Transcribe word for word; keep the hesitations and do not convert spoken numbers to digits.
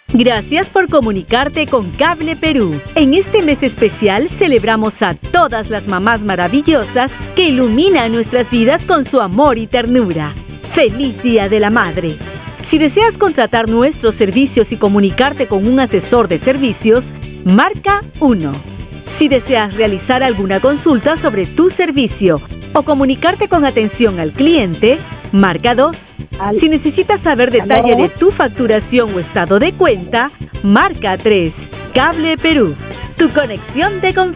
Gracias por comunicarte con Cable Perú. En este mes especial celebramos a todas las mamás maravillosas que iluminan nuestras vidas con su amor y ternura. ¡Feliz Día de la Madre! Si deseas contratar nuestros servicios y comunicarte con un asesor de servicios, marca uno. Si deseas realizar alguna consulta sobre tu servicio o comunicarte con atención al cliente, marca dos. Si necesitas saber detalle de tu facturación o estado de cuenta, marca tres. Cable Perú, tu conexión de confianza.